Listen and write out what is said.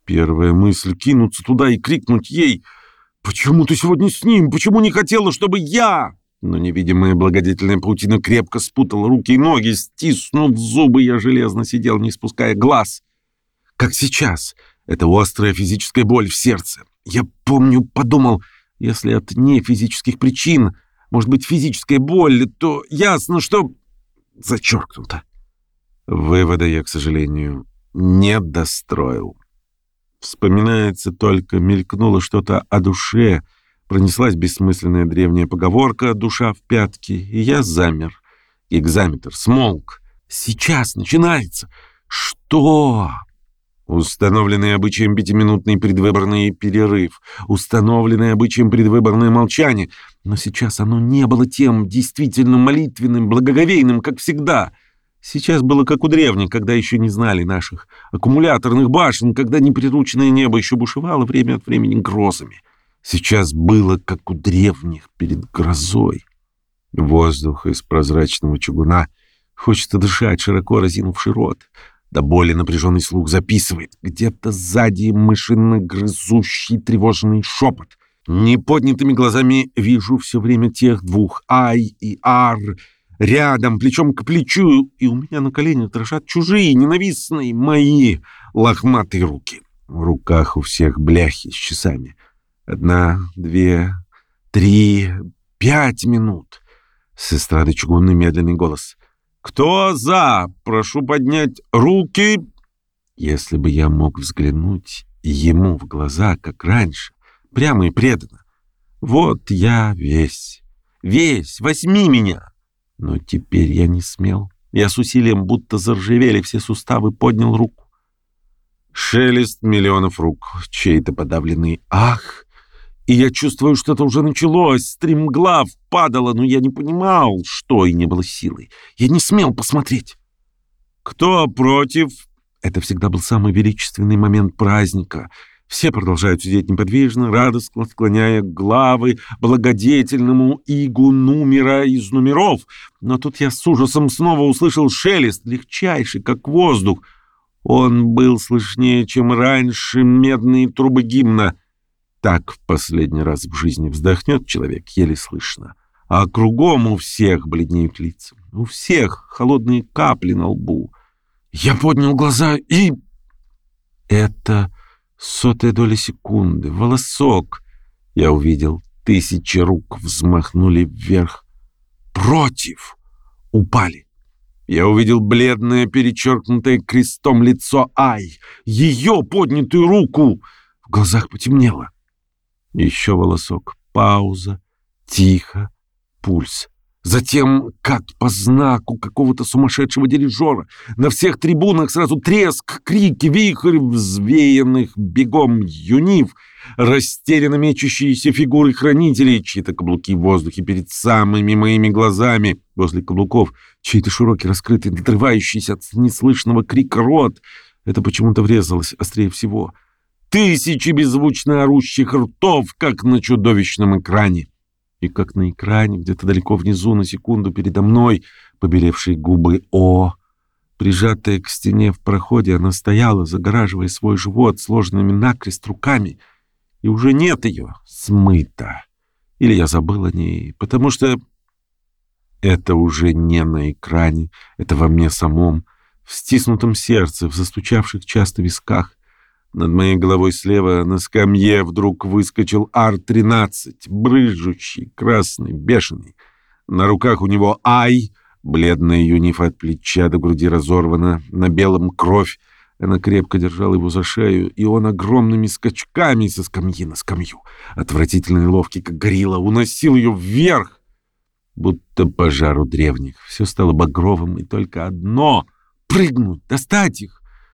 Первая мысль — кинуться туда и крикнуть ей: «Почему ты сегодня с ним? Почему не хотела, чтобы я?» Но невидимая благодетельная паутина крепко спутала руки и ноги. Стиснув зубы, я железно сидел, не спуская глаз. Как сейчас. Это острая физическая боль в сердце. Я помню, подумал, если от нефизических причин может быть физическая боль, то ясно, что... Зачеркнуто. Вывода я, к сожалению, не достроил. Вспоминается только, мелькнуло что-то о душе, пронеслась бессмысленная древняя поговорка «душа в пятки», и я замер. Гигзаметр смолк. Сейчас начинается. Что? Установленный обычаем пятиминутный предвыборный перерыв, установленное обычаем предвыборное молчание. Но сейчас оно не было тем действительно молитвенным, благоговейным, как всегда. Сейчас было как у древних, когда еще не знали наших аккумуляторных башен, когда неприрученное небо еще бушевало время от времени грозами. Сейчас было как у древних перед грозой. Воздух из прозрачного чугуна. Хочется дышать, широко разинувший рот. До боли напряженный слух записывает. Где-то сзади мышино грызущий тревожный шепот. Неподнятыми глазами вижу все время тех двух, Ай и Ар, рядом, плечом к плечу, и у меня на коленях дрожат чужие, ненавистные мои лохматые руки. В руках у всех бляхи с часами. 1, 2, 3, 5 минут. С эстрады чугунный медленный голос. «Кто за? Прошу поднять руки!» Если бы я мог взглянуть ему в глаза, как раньше, прямо и преданно. Вот я весь, возьми меня. Но теперь я не смел. Я с усилием, будто заржавели все суставы, поднял руку. Шелест миллионов рук, чей-то подавленный «ах!» И я чувствую, что это уже началось. Стремглав падала, но я не понимал, что, и не было силы. Я не смел посмотреть. «Кто против?» Это всегда был самый величественный момент праздника. Все продолжают сидеть неподвижно, радостно склоняя главы благодетельному игу numera из номеров. Но тут я с ужасом снова услышал шелест, легчайший, как воздух. Он был слышнее, чем раньше медные трубы гимна. Так в последний раз в жизни вздохнет человек, еле слышно. А кругом у всех бледнеют лица. У всех холодные капли на лбу. Я поднял глаза и... Это 100-я доля секунды, волосок. Я увидел, 1000 рук взмахнули вверх. Против. Упали. Я увидел бледное, перечеркнутое крестом лицо Ай. Ее поднятую руку. В глазах потемнело. Еще волосок. Пауза. Тихо. Пульс. Затем, как по знаку какого-то сумасшедшего дирижера, на всех трибунах сразу треск, крики, вихрь взвеянных бегом юнив, растерянно мечущиеся фигуры хранителей, чьи-то каблуки в воздухе перед самыми моими глазами, возле каблуков, чей-то широкий, раскрытый, надрывающийся от неслышного крика рот. Это почему-то врезалось острее всего. 1000 беззвучно орущих ртов, как на чудовищном экране. И как на экране, где-то далеко внизу, на секунду передо мной, побелевшие губы О. Прижатая к стене в проходе, она стояла, загораживая свой живот сложенными накрест руками. И уже нет ее, смыта. Или я забыл о ней, потому что это уже не на экране, это во мне самом, в стиснутом сердце, в застучавших часто висках. Над моей головой слева на скамье вдруг выскочил Ар-13, брызжущий, красный, бешеный. На руках у него Ай, бледная юнифа от плеча до груди разорвана, на белом кровь. Она крепко держала его за шею, и он огромными скачками со скамьи на скамью, отвратительно и ловкий, как горилла, уносил ее вверх, будто пожар у древних. Все стало багровым, и только одно — прыгнуть, достать их.